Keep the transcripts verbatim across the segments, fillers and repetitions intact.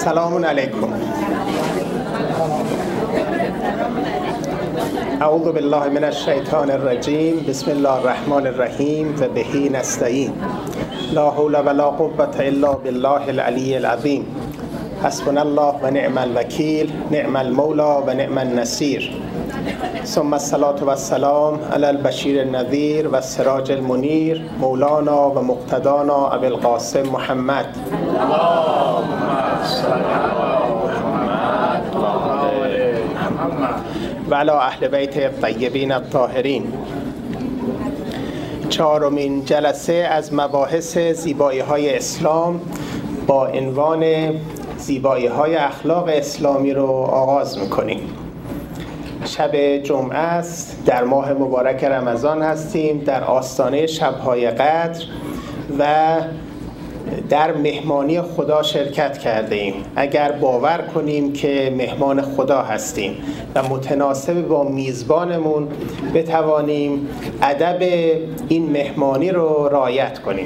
سلام علیکم. اعوذ بالله من الشیطان الرجیم. بسم الله الرحمن الرحیم و بهی نستعین. لا حول ولا قوة الا بالله العلی العظیم. حسبنا الله و نعم الوکیل، نعم المولا و نعم النصیر. ثم الصلاة و السلام علی البشیر النذیر و السراج المنیر، مولانا و مقتدانا ابی القاسم محمد. و علی اهل بیت الطیبین الطاهرین. چهارمین جلسه از مباحث زیبایی‌های اسلام با عنوان زیبایی‌های اخلاق اسلامی رو آغاز می‌کنیم. شب جمعه است، در ماه مبارک رمضان هستیم، در آستانه شب‌های قدر و در مهمانی خدا شرکت کرده ایم. اگر باور کنیم که مهمان خدا هستیم و متناسب با میزبانمون بتوانیم ادب این مهمانی رو رعایت کنیم.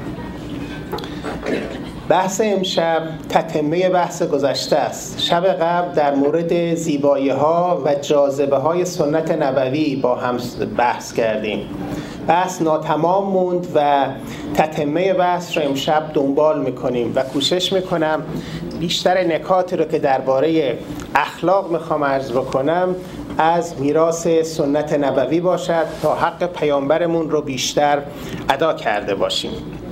بحث امشب تتمه بحث گذشته است. شب قبل در مورد زیبایی‌ها و جاذبه‌های سنت نبوی با هم بحث کردیم. بحث ناتمام موند و تتمه بحث رو امشب دنبال میکنیم و کوشش میکنم بیشتر نکاتی رو که درباره اخلاق میخوام عرض بکنم از میراث سنت نبوی باشد تا حق پیامبرمون رو بیشتر ادا کرده باشیم.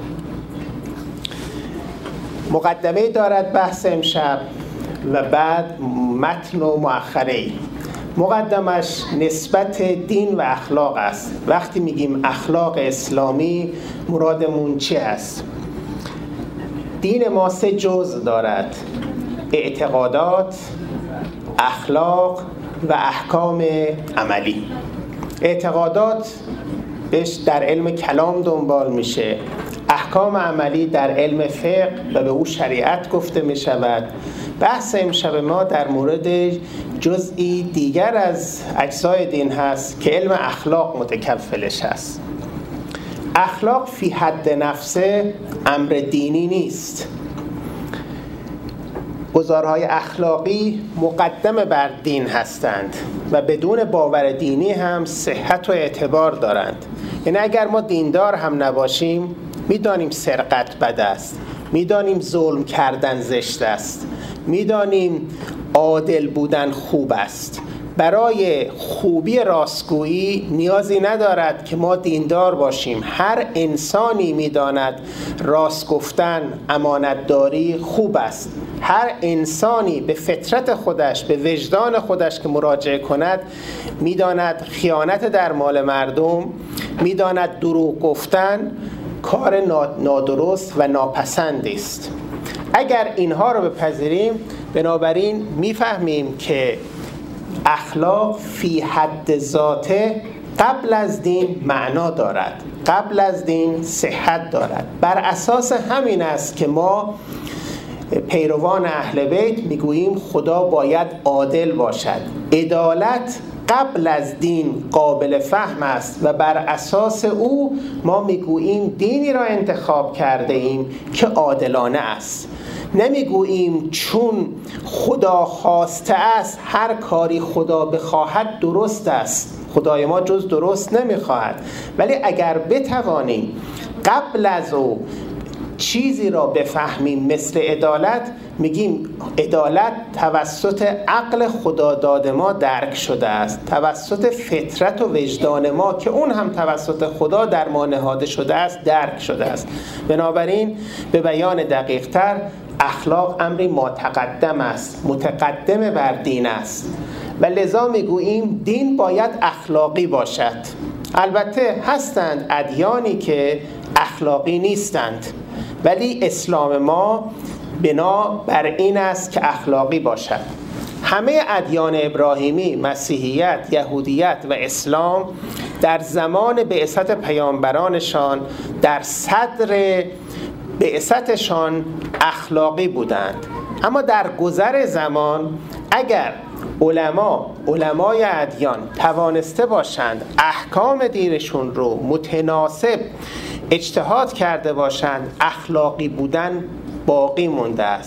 مقدمه دارد بحث امشب و بعد متن و مؤخره‌ای. مقدمش نسبت دین و اخلاق است. وقتی میگیم اخلاق اسلامی مرادمون چی است؟ دین ما سه جزء دارد: اعتقادات، اخلاق و احکام عملی. اعتقادات بهش در علم کلام دنبال میشه، احکام عملی در علم فقه و به او شریعت گفته می شود. بحث امشب ما در مورد جزئی دیگر از اجزای دین هست که علم اخلاق متکفلش هست. اخلاق فی حد نفسه امر دینی نیست. گزارهای اخلاقی مقدم بر دین هستند و بدون باور دینی هم صحت و اعتبار دارند. یعنی اگر ما دیندار هم نباشیم میدانیم سرقت بد است، میدانیم ظلم کردن زشت است، میدانیم عادل بودن خوب است. برای خوبی راستگویی نیازی ندارد که ما دیندار باشیم. هر انسانی میداند راست گفتن، امانتداری خوب است. هر انسانی به فطرت خودش، به وجدان خودش که مراجعه کند میداند خیانت در مال مردم، میداند دروغ گفتن کار نادرست و ناپسندی است. اگر اینها رو بپذیریم بنابراین میفهمیم که اخلاق فی حد ذاته قبل از دین معنا دارد، قبل از دین صحت دارد. بر اساس همین است که ما پیروان اهل بیت میگوییم خدا باید عادل باشد. عدالت قبل از دین قابل فهم است و بر اساس او ما میگوییم دینی را انتخاب کرده ایم که عادلانه است. نمیگوییم چون خدا خواسته است هر کاری خدا بخواهد درست است. خدای ما جز درست نمیخواهد، ولی اگر بتوانیم قبل از او چیزی را بفهمیم مثل عدالت، میگیم عدالت توسط عقل خدا داد ما درک شده است، توسط فطرت و وجدان ما که اون هم توسط خدا در ما نهاده شده است درک شده است. بنابراین به بیان دقیق تر اخلاق امری متقدم است، متقدم بر دین است و لذا میگوییم دین باید اخلاقی باشد. البته هستند ادیانی که اخلاقی نیستند، ولی اسلام ما بنا بر این است که اخلاقی باشد. همه ادیان ابراهیمی، مسیحیت، یهودیت و اسلام در زمان بعثت پیامبرانشان در صدر بعثتشان اخلاقی بودند، اما در گذر زمان اگر علما علمای ادیان توانسته باشند احکام دینشون رو متناسب اجتهاد کرده باشند، اخلاقی بودن باقی مونده است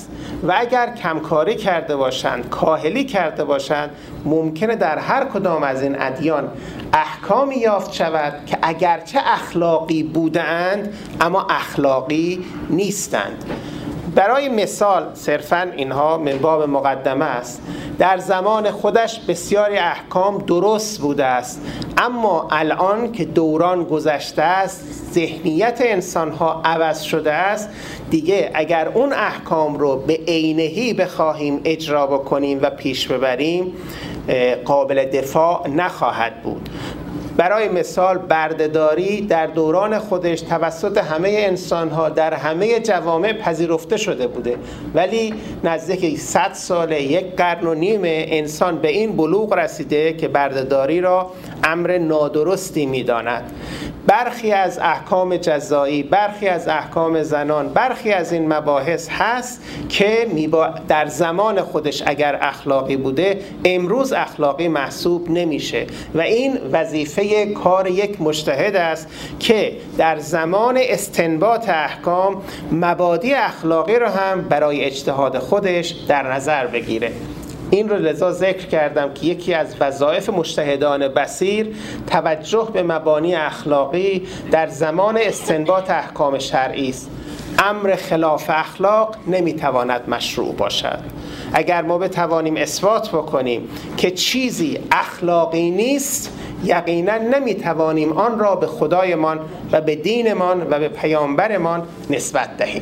و اگر کمکاری کرده باشند، کاهلی کرده باشند، ممکنه در هر کدام از این ادیان احکامی یافت شود که اگرچه اخلاقی بودند اما اخلاقی نیستند. برای مثال صرفاً اینها من باب مقدمه است. در زمان خودش بسیاری احکام درست بوده است، اما الان که دوران گذشته است، ذهنیت انسان‌ها عوض شده است، دیگه اگر اون احکام رو به عینه‌ای بخواهیم اجرا بکنیم و پیش ببریم قابل دفاع نخواهد بود. برای مثال بردهداری در دوران خودش توسط همه انسان‌ها در همه جوامع پذیرفته شده بوده، ولی نزدیک صد ساله، یک قرن و نیم انسان به این بلوغ رسیده که بردهداری را امر نادرستی می‌داند. برخی از احکام جزایی، برخی از احکام زنان، برخی از این مباحث هست که در زمان خودش اگر اخلاقی بوده امروز اخلاقی محسوب نمیشه و این وظیفه کار یک مجتهد است که در زمان استنباط احکام مبادی اخلاقی رو هم برای اجتهاد خودش در نظر بگیره. این رو لذا ذکر کردم که یکی از وظایف مجتهدان بصیر توجه به مبانی اخلاقی در زمان استنباط احکام شرعی است. امر خلاف اخلاق نمیتواند مشروع باشد. اگر ما بتوانیم اثبات بکنیم که چیزی اخلاقی نیست، یقینا نمیتوانیم آن را به خدایمان و به دینمان و به پیامبرمان نسبت دهیم.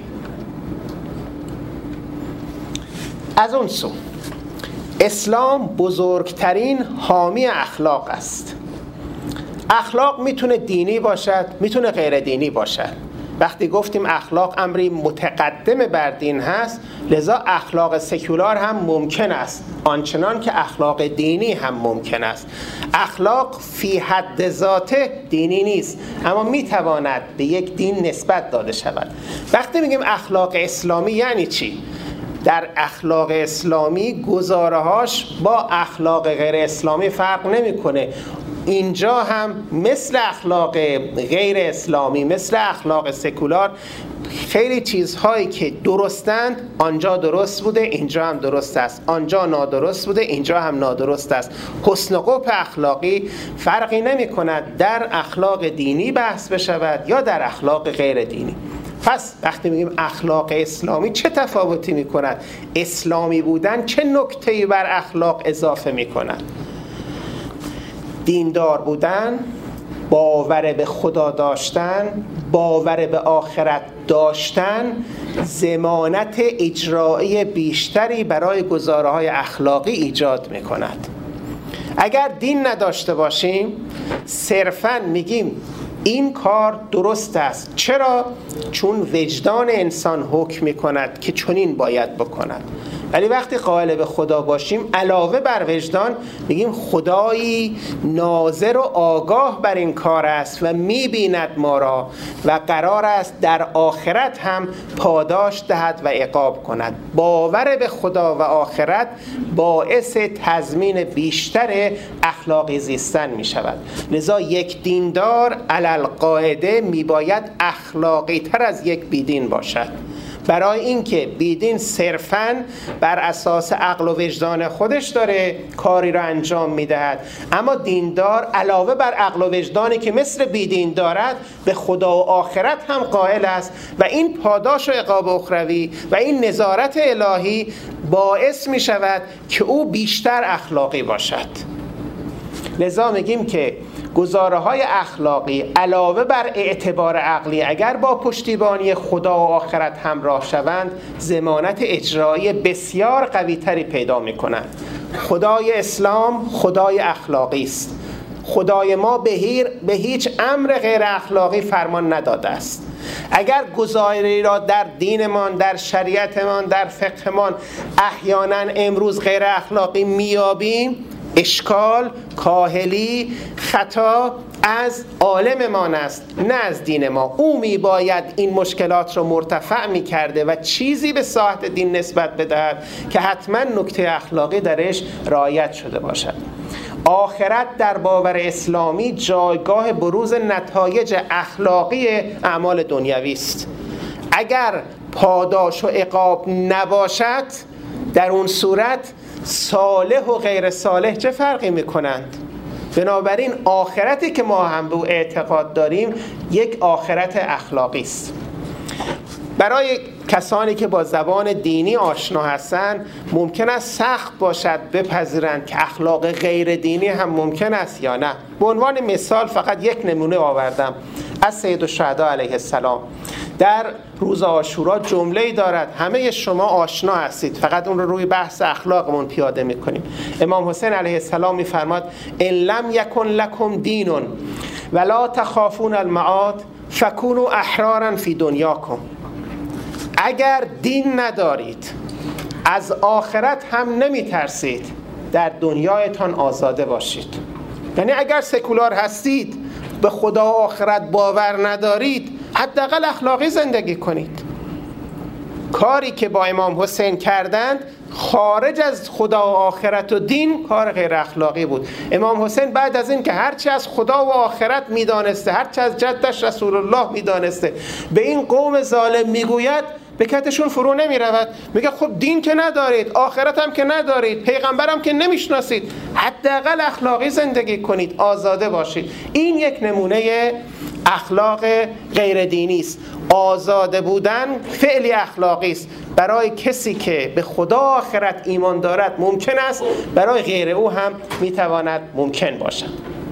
از اون سو اسلام بزرگترین حامی اخلاق است. اخلاق میتونه دینی باشد، میتونه غیر دینی باشد. وقتی گفتیم اخلاق امری متقدم بر دین هست، لذا اخلاق سکولار هم ممکن است، آنچنان که اخلاق دینی هم ممکن است. اخلاق فی حد ذاته دینی نیست، اما میتواند به یک دین نسبت داده شود. وقتی میگیم اخلاق اسلامی یعنی چی؟ در اخلاق اسلامی گزاره‌هاش با اخلاق غیر اسلامی فرق نمی‌کنه. اینجا هم مثل اخلاق غیر اسلامی، مثل اخلاق سکولار، خیلی چیزهایی که درستند آنجا درست بوده، اینجا هم درست است. آنجا نادرست بوده، اینجا هم نادرست است. حسن و قبح اخلاقی فرقی نمی‌کند در اخلاق دینی بحث بشود یا در اخلاق غیر دینی. پس وقتی میگیم اخلاق اسلامی چه تفاوتی میکند؟ اسلامی بودن چه نکته‌ای بر اخلاق اضافه میکند؟ دیندار بودن، باور به خدا داشتن، باور به آخرت داشتن، ضمانت اجرایی بیشتری برای گزاره‌های اخلاقی ایجاد میکند. اگر دین نداشته باشیم صرفاً میگیم این کار درست است. چرا؟ چون وجدان انسان حکم می‌کند که چنین باید بکند. ولی وقتی قائل به خدا باشیم علاوه بر وجدان میگیم خدایی ناظر و آگاه بر این کار است و می‌بیند ما را و قرار است در آخرت هم پاداش دهد و عقاب کند. باور به خدا و آخرت باعث تضمین بیشتر اخلاقی زیستن می‌شود. لذا یک دیندار القاعده میباید اخلاقی تر از یک بیدین باشد، برای اینکه بیدین صرفاً بر اساس عقل و وجدان خودش داره کاری را انجام میدهد، اما دیندار علاوه بر عقل و وجدانی که مثل بیدین دارد به خدا و آخرت هم قائل است و این پاداش و عقاب اخروی و این نظارت الهی باعث می شود که او بیشتر اخلاقی باشد. لذا میگیم که گزاره‌های اخلاقی علاوه بر اعتبار عقلی اگر با پشتیبانی خدا و آخرت همراه شوند ضمانت اجرایی بسیار قوی تری پیدا می‌کنند. خدای اسلام خدای اخلاقی است. خدای ما به, هیر به هیچ امر غیر اخلاقی فرمان نداده است. اگر گزاره‌ای را در دینمان، در شریعتمان، در فقهمان احیانا امروز غیر اخلاقی میابیم، اشکال، کاهلی، خطا از عالممان است نه از دین ما. او می باید این مشکلات را مرتفع می کرده و چیزی به ساحت دین نسبت بدهد که حتما نکته اخلاقی درش رعایت شده باشد. آخرت در باور اسلامی جایگاه بروز نتایج اخلاقی اعمال دنیوی است. اگر پاداش و عقاب نباشد، در اون صورت صالح و غیر صالح چه فرقی میکنند؟ بنابراین آخرتی که ما هم به او اعتقاد داریم یک آخرت اخلاقی است. برای کسانی که با زبان دینی آشنا هستند ممکن است سخت باشد بپذیرند که اخلاق غیر دینی هم ممکن است یا نه. به عنوان مثال فقط یک نمونه آوردم از سیدالشهدا علیه السلام. در روز عاشورا جمله‌ای دارد، همه شما آشنا هستید، فقط اون رو روی بحث اخلاقمون پیاده میکنیم. امام حسین علیه السلام میفرماد ان لم یکن لکم دین ولا تخافون المعاد فکونوا احرارا فی دنیاکم. اگر دین ندارید، از آخرت هم نمیترسید، در دنیایتان آزاده باشید. یعنی اگر سکولار هستید، به خدا و آخرت باور ندارید، حداقل اخلاقی زندگی کنید. کاری که با امام حسین کردند خارج از خدا و آخرت و دین کار غیر اخلاقی بود. امام حسین بعد از این که هرچی از خدا و آخرت میدانسته، هرچی از جدش رسول الله میدانسته، به این قوم ظالم میگوید، به کتشون فرو نمی رود. میگه خب دین که ندارید، آخرت هم که ندارید، پیغمبرم که نمیشناسید، حداقل اخلاقی زندگی کنید، آزاده باشید. این یک نمونه اخلاق غیر دینی است. آزاده بودن فعلی اخلاقی است. برای کسی که به خدا آخرت ایمان دارد ممکن است، برای غیر او هم میتواند ممکن باشد.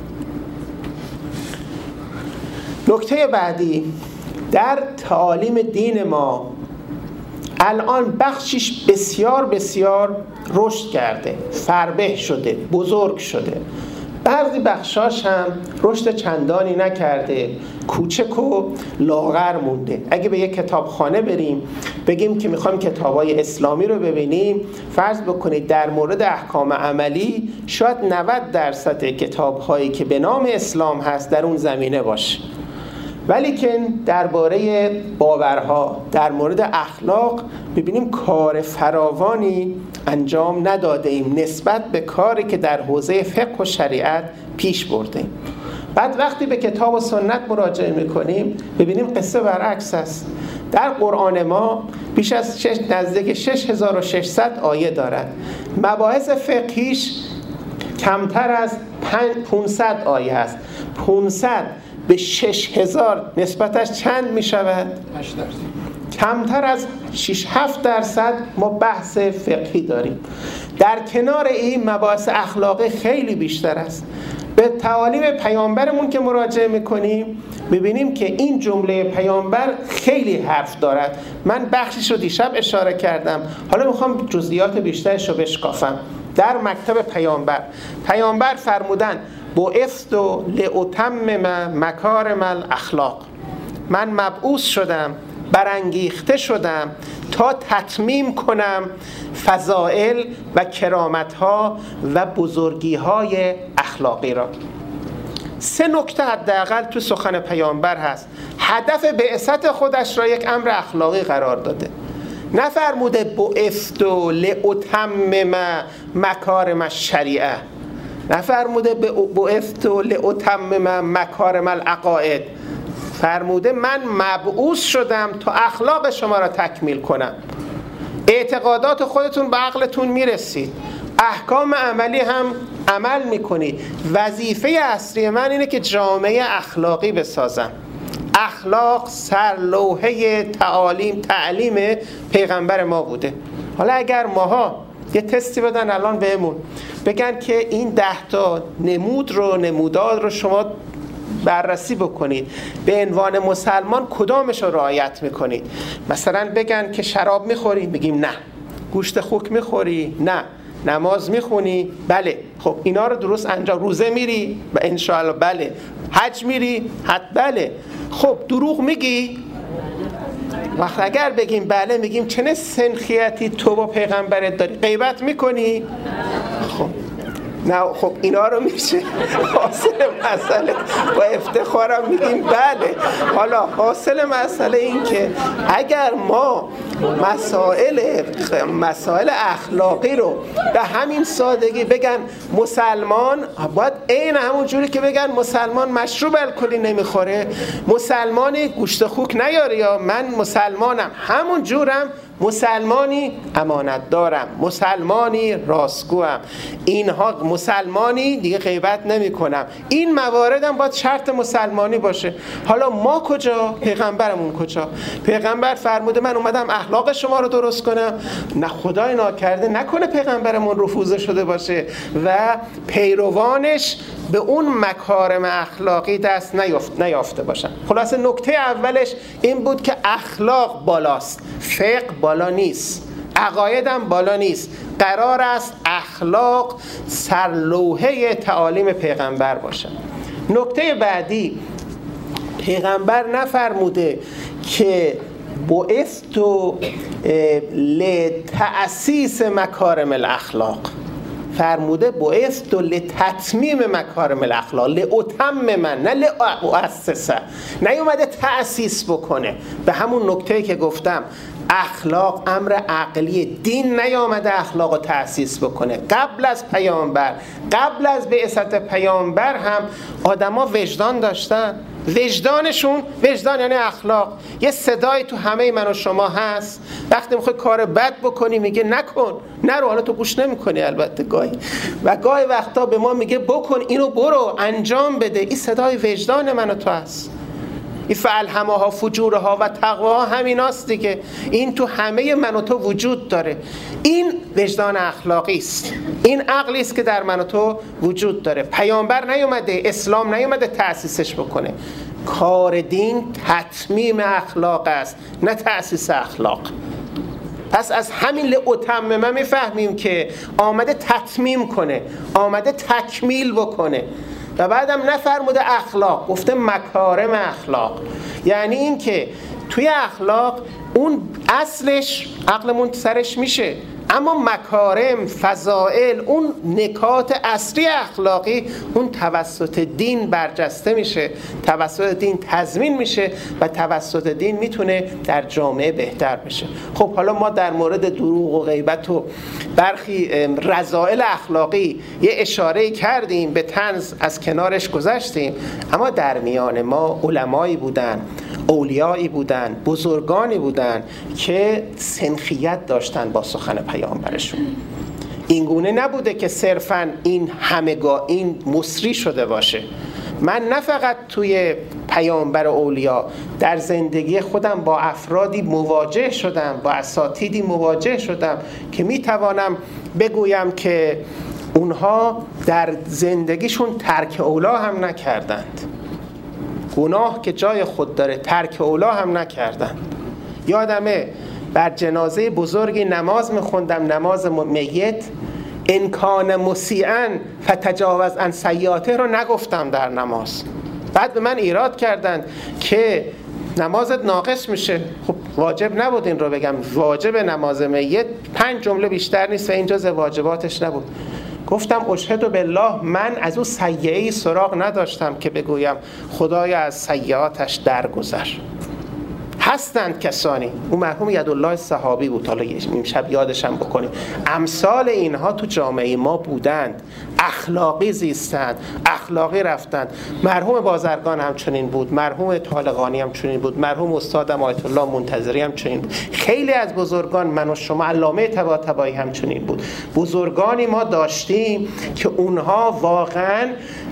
نکته بعدی، در تعالیم دین ما الان بخشش بسیار بسیار رشد کرده، فربه شده، بزرگ شده. بعضی بخشاش هم رشد چندانی نکرده، کوچک و لاغر مونده. اگه به یک کتابخانه بریم بگیم که میخوایم کتابای اسلامی رو ببینیم، فرض بکنید در مورد احکام عملی شاید نود درصد کتابهایی که به نام اسلام هست در اون زمینه باشه، ولی که درباره باورها، در مورد اخلاق ببینیم کار فراوانی انجام نداده ایم نسبت به کاری که در حوزه فقه و شریعت پیش برده. بعد وقتی به کتاب و سنت مراجعه میکنیم ببینیم قصه برعکس است. در قرآن ما بیش از شش نزدیک شش هزار و ششصد آیه دارد. مباحث فقهیش کمتر از پانصد آیه است. پانصد به شش هزار نسبتش چند می شود؟ هشت درصد. کمتر از شش هفت درصد ما بحث فقهی داریم. در کنار این مباحث اخلاقی خیلی بیشتر است. به تعالیم پیامبرمون که مراجعه میکنیم ببینیم که این جمله پیامبر خیلی حرف دارد. من بخشش رو دیشب اشاره کردم، حالا میخوام جزئیات بیشترش رو بشکافم. در مکتب پیامبر پیامبر فرمودن بعثت لأتمم مکارم الاخلاق، من مبعوث شدم، برانگیخته شدم تا تتمیم کنم فضائل و کرامت‌ها و بزرگی‌های اخلاقی را. سه نکته حداقل تو سخن پیامبر هست. هدف بعثت خودش را یک امر اخلاقی قرار داده. نفرموده بعثت لأتمم مکارم الشریعه، نفرموده بعثت لأتمم مکارم العقائد، فرموده من مبعوث شدم تا اخلاق شما را تکمیل کنم. اعتقادات خودتون به عقلتون میرسید، احکام عملی هم عمل میکنید. وظیفه اصلی من اینه که جامعه اخلاقی بسازم. اخلاق سرلوحه تعالیم تعلیم پیغمبر ما بوده. حالا اگر ماها یه تستی بدن الان بهمون بگن که این ده تا نمود رو نمودار رو شما بررسی بکنید، به عنوان مسلمان کدامش رو رعایت میکنید؟ مثلا بگن که شراب میخوری، بگیم نه. گوشت خوک میخوری؟ نه. نماز میخونی؟ بله. خب اینا رو درست انجام. روزه میری؟ انشاءالله بله. حج میری؟ حد بله. خب دروغ میگی؟ وقت اگر بگیم بله، میگیم چه سنخیتی تو با پیغمبرت داری؟ غیبت میکنی؟ خب نه. خب اینا رو میشه حاصل مسئله با افتخارم میگیم بله. حالا حاصل مسئله این که اگر ما مسائل مسائل اخلاقی رو به همین سادگی بگن مسلمان باید عین همون جوری که بگن مسلمان مشروب الکلی نمیخوره، مسلمانی گوشت خوک نیاره، یا من مسلمانم همون جورم مسلمانی امانت دارم، مسلمانی راستگوام، اینها مسلمانی دیگه غیبت نمی کنم. این مواردم باید شرط مسلمانی باشه. حالا ما کجا؟ پیغمبرمون کجا؟ پیغمبر فرموده من اومدم اخلاق شما رو درست کنم. نه خدای ناکرده نکنه پیغمبرمون رفوزه شده باشه و پیروانش به اون مکارم اخلاقی دست نیافت نیافته باشن. خلاصه نکته اولش این بود که اخلاق بالاست، فقه بالا نیست، عقایدم بالا نیست. قرار است اخلاق سرلوحه تعالیم پیغمبر باشه. نکته بعدی، پیغمبر نفرموده که بعثت لتأسیس مکارم الاخلاق، فرموده بعثت لتتمیم مکارم الاخلاق، لاتمم، نه لأؤسس. نیومده تأسیس بکنه. به همون نکته‌ای که گفتم اخلاق امر عقلی، دین نیامده اخلاق رو تأسیس بکنه. قبل از پیامبر، قبل از بعثت پیامبر هم آدما وجدان داشتن. وجدانشون، وجدان یعنی اخلاق. یه صدایی تو همه من و شما هست وقتی میخوای کار بد بکنی میگه نکن، نرو. حالا تو گوش نمیکنی البته گاهی، و گاهی وقتا به ما میگه بکن، اینو برو انجام بده. این صدای وجدان من و تو هست. این فالهمها فجورها و تقواها همیناست دیگه. این تو همه من و تو وجود داره. این وجدان اخلاقی است، این عقلی است که در من و تو وجود داره. پیامبر نیومده، اسلام نیومده تأسیسش بکنه. کار دین تتمیم اخلاق است، نه تأسیس اخلاق. پس از همین لاتمم میفهمیم که آمده تتمیم کنه، آمده تکمیل بکنه. و بعدم نفرموده اخلاق، گفته مکارم اخلاق. یعنی این که توی اخلاق اون اصلش عقلمون سرش میشه، اما مکارم، فضائل، اون نکات اصلی اخلاقی اون توسط دین برجسته میشه، توسط دین تضمین میشه و توسط دین میتونه در جامعه بهتر بشه. خب حالا ما در مورد دروغ و غیبت و برخی رذائل اخلاقی یه اشاره کردیم، به طنز از کنارش گذشتیم، اما در میان ما علمایی بودن، اولیایی بودن، بزرگانی بودن که سنخیت داشتن با سخن پیامبرشون. این گونه نبوده که صرفاً این همگاه این مصری شده باشه. من نه فقط توی پیامبر اولیا، در زندگی خودم با افرادی مواجه شدم، با اساتیدی مواجه شدم که میتوانم بگویم که اونها در زندگیشون ترک اولا هم نکردند. گناه که جای خود داره، ترک اولا هم نکردن. یادمه بر جنازه بزرگی نماز میخوندم، نماز میت، ان کان مسیئا فتجاوز عن سیئاته رو نگفتم در نماز. بعد به من ایراد کردند که نمازت ناقص میشه. خب واجب نبود این رو بگم. واجب نماز میت پنج جمله بیشتر نیست و این جز واجباتش نبود. گفتم اشهد بالله من از او سیئه‌ای سراغ نداشتم که بگویم خدایا از سیئاتش درگذر. هستند کسانی، اون مرحوم یدالله صحابی بود، حالا امشب یادشم بکنیم، امثال اینها تو جامعه ما بودند، اخلاقی زیستند، اخلاقی رفتند. مرحوم بازرگان هم چنین بود، مرحوم طالقانی هم چنین بود، مرحوم استادم آیت الله منتظری هم چنین بود. خیلی از بزرگان، من و شما، علامه طباطبایی هم چنین بود. بزرگانی ما داشتیم که اونها واقعاً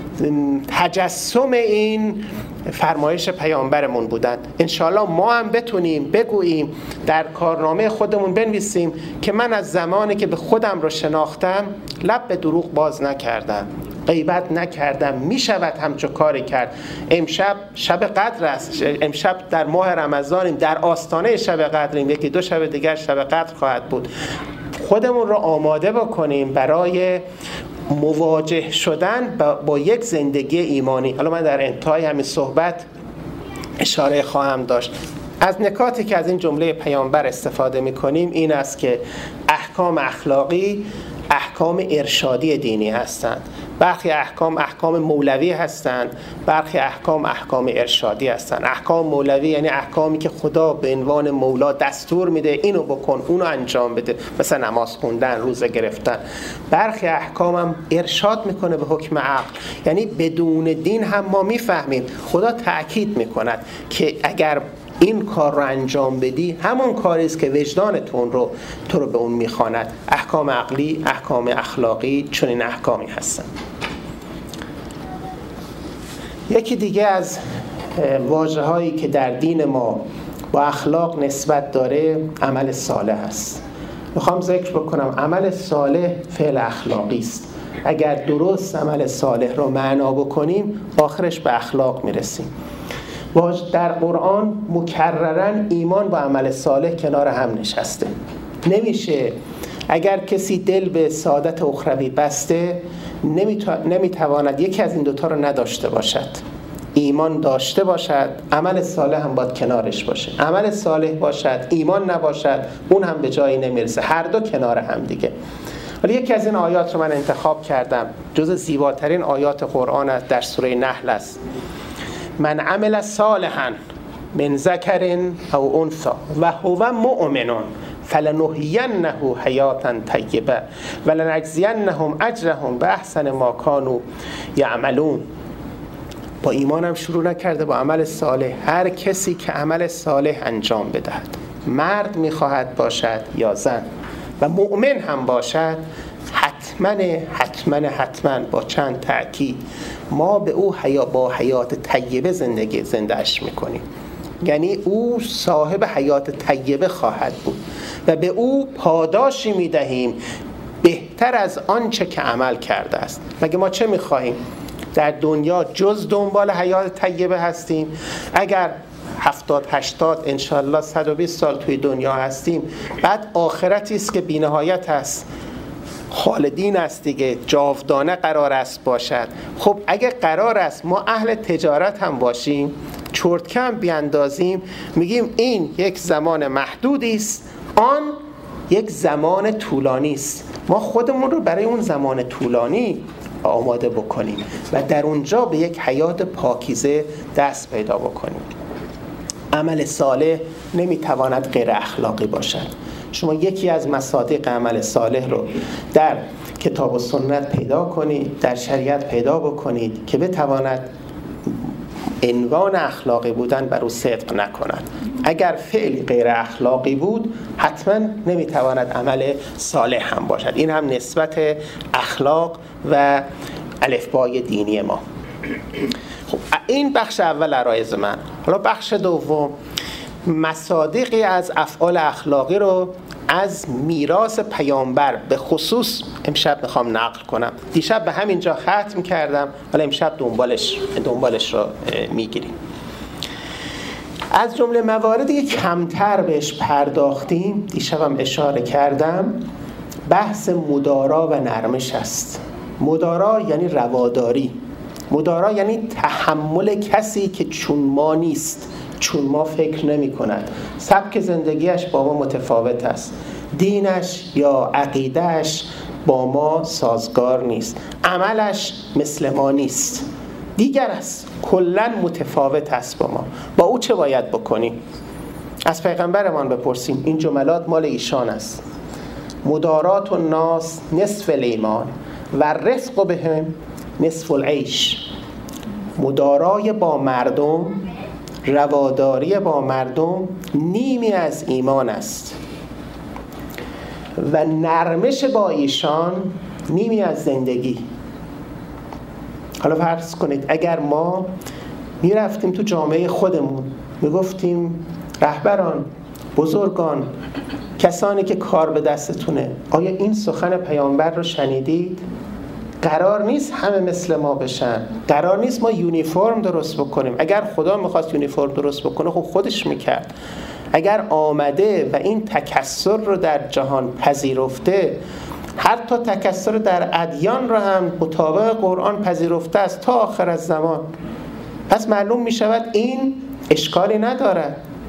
تجسم این فرمایش پیامبرمون بودند. انشاءالله ما هم بتونیم بگوییم، در کارنامه خودمون بنویسیم که من از زمانی که به خودم رو شناختم لب به دروغ باز نکردم، غیبت نکردم. می شود همچو کاری کرد. امشب شب قدر است، امشب در ماه رمضانیم، در آستانه شب قدریم، یکی دو شب دیگر شب قدر خواهد بود. خودمون رو آماده بکنیم برای مواجه شدن با, با یک زندگی ایمانی. حالا من در انتهای همین صحبت اشاره خواهم داشت. از نکاتی که از این جمله پیامبر استفاده می‌کنیم این است که احکام اخلاقی احکام ارشادی دینی هستند. برخی احکام احکام مولوی هستند، برخی احکام احکام ارشادی هستند. احکام مولوی یعنی احکامی که خدا به عنوان مولا دستور میده اینو بکن، اونو انجام بده، مثل نماز خوندن، روزه گرفتن. برخی احکام هم ارشاد میکنه به حکم عقل، یعنی بدون دین هم ما میفهمیم خدا تأکید میکند که اگر این کار رو انجام بدی همون کاری است که وجدانتون رو تو رو به اون میخواند. احکام عقلی، احکام اخلاقی چنین احکامی هستن. یکی دیگه از واژه‌هایی که در دین ما با اخلاق نسبت داره عمل صالح است. میخوام ذکر بکنم عمل صالح فعل اخلاقی است. اگر درست عمل صالح رو معنا بکنیم آخرش به اخلاق میرسیم. در قرآن مکررن ایمان با عمل صالح کنار هم نشسته. نمیشه اگر کسی دل به سعادت اخروی بسته نمیتواند یکی از این دوتا رو نداشته باشد. ایمان داشته باشد، عمل صالح هم باید کنارش باشه. عمل صالح باشد، ایمان نباشد، اون هم به جایی نمیرسه. هر دو کنار هم دیگه. ولی یکی از این آیات رو من انتخاب کردم، جز زیباترین آیات قرآن است، در سوره نحل است. من عمل صالحا من ذکر او انثی و هو مؤمن فلنحیینه حیاتا طیبه ولنجزینهم اجرهم باحسن ما کانوا یعملون. با ایمانم شروع نکرده، با عمل صالح. هر کسی که عمل صالح انجام بدهد، مرد میخواهد باشد یا زن، و مؤمن هم باشد، حتما حتما حتما با چند تأکید ما به او حیا با حیات طیبه زندگی زندهش میکنیم. یعنی او صاحب حیات طیبه خواهد بود و به او پاداشی میدهیم بهتر از آنچه که عمل کرده است. مگه ما چه میخواهیم؟ در دنیا جز دنبال حیات طیبه هستیم؟ اگر هفتاد هشتاد انشالله صد و بیست سال توی دنیا هستیم، بعد آخرتی است که بی‌نهایت است، خالدین است دیگه، جاودانه قرار است باشد. خب اگه قرار است ما اهل تجارت هم باشیم، چرتکم بیاندازیم، میگیم این یک زمان محدودی است، آن یک زمان طولانی است. ما خودمون رو برای اون زمان طولانی آماده بکنیم و در اونجا به یک حیات پاکیزه دست پیدا بکنیم. عمل صالح نمیتواند غیر اخلاقی باشد. شما یکی از مصادیق عمل صالح رو در کتاب و سنت پیدا کنید، در شریعت پیدا بکنید که بتواند عنوان اخلاقی بودن بر او صدق نکند. اگر فعلی غیر اخلاقی بود حتما نمیتواند عمل صالح هم باشد. این هم نسبت اخلاق و الفبای دینی ما. خب این بخش اول عرایز من. حالا بخش دوم، مصادیقی از افعال اخلاقی رو از میراث پیامبر به خصوص امشب میخوام نقل کنم. دیشب به همینجا ختم کردم، حالا امشب دنبالش دنبالش رو میگیریم. از جمله مواردی که کمتر بهش پرداختیم، دیشبم اشاره کردم، بحث مدارا و نرمش است. مدارا یعنی رواداری، مدارا یعنی تحمل کسی که چون ما نیست، چون ما فکر نمی کند، سبک زندگیش با ما متفاوت است، دینش یا عقیدهش با ما سازگار نیست، عملش مثل ما نیست، دیگر است، کلن متفاوت است با ما. با او چه باید بکنیم؟ از پیغمبرمان بپرسیم. این جملات مال ایشان است. مدارات الناس نصف الایمان و رفق بهم نصف العیش. مدارای با مردم، رواداری با مردم نیمی از ایمان است و نرمش با ایشان نیمی از زندگی. حالا فرض کنید اگر ما میرفتیم تو جامعه خودمون میگفتیم رهبران، بزرگان، کسانی که کار به دستتونه، آیا این سخن پیامبر رو شنیدید؟ قرار نیست همه مثل ما بشن، قرار نیست ما یونیفرم درست بکنیم. اگر خدا میخواست یونیفرم درست بکنه خب خودش میکرد. اگر آمده و این تکثر رو در جهان پذیرفته، حتی تکثر در ادیان رو هم مطابق قرآن پذیرفته است تا آخر از زمان، پس معلوم میشود این اشکالی نداره.